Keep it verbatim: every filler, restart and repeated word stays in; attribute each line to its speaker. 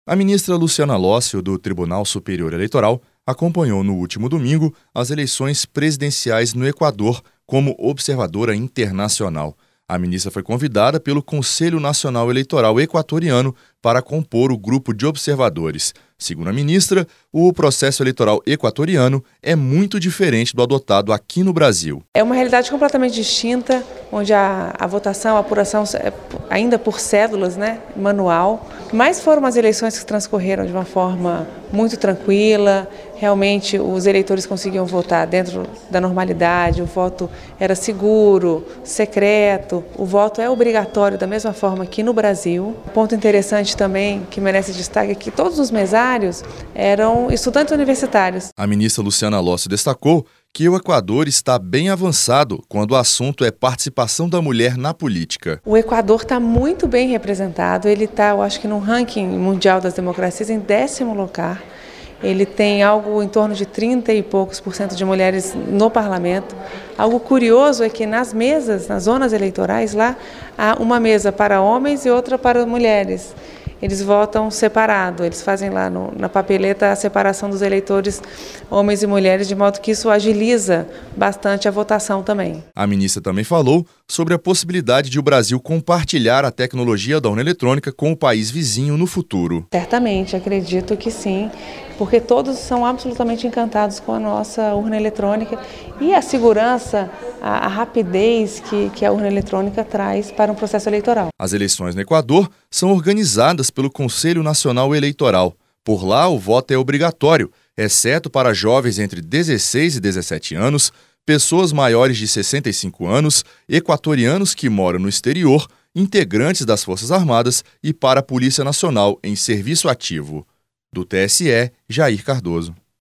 Speaker 1: A ministra Luciana Lócio, do Tribunal Superior Eleitoral, acompanhou no último domingo as eleições presidenciais no Equador como observadora internacional. A ministra foi convidada pelo Conselho Nacional Eleitoral Equatoriano para compor o grupo de observadores. Segundo a ministra, o processo eleitoral equatoriano é muito diferente do adotado aqui no Brasil.
Speaker 2: É uma realidade completamente distinta, onde a, a votação, a apuração é ainda por cédulas, né, manual. Mas foram as eleições que transcorreram de uma forma muito tranquila. Realmente os eleitores conseguiam votar dentro da normalidade, o voto era seguro, secreto, o voto é obrigatório da mesma forma que no Brasil. Um ponto interessante também que merece destaque é que todos os mesários eram estudantes universitários.
Speaker 1: A ministra Luciana Lócio destacou que o Equador está bem avançado quando o assunto é participação da mulher na política.
Speaker 2: O Equador está muito bem representado, ele está, eu acho que no ranking mundial das democracias, em décimo lugar. Ele tem algo em torno de trinta e poucos por cento de mulheres no parlamento. Algo curioso é que nas mesas, nas zonas eleitorais, lá há uma mesa para homens e outra para mulheres. Eles votam separado, eles fazem lá no, na papeleta a separação dos eleitores, homens e mulheres, de modo que isso agiliza bastante a votação também.
Speaker 1: A ministra também falou sobre a possibilidade de o Brasil compartilhar a tecnologia da urna eletrônica com o país vizinho no futuro.
Speaker 2: Certamente, acredito que sim, porque todos são absolutamente encantados com a nossa urna eletrônica e a segurança, a, a rapidez que, que a urna eletrônica traz para um processo eleitoral.
Speaker 1: As eleições no Equador são organizadas pelo Conselho Nacional Eleitoral. Por lá, o voto é obrigatório, exceto para jovens entre dezesseis e dezessete anos, pessoas maiores de sessenta e cinco anos, equatorianos que moram no exterior, integrantes das Forças Armadas e para a Polícia Nacional em serviço ativo. Do T S E, Jair Cardoso.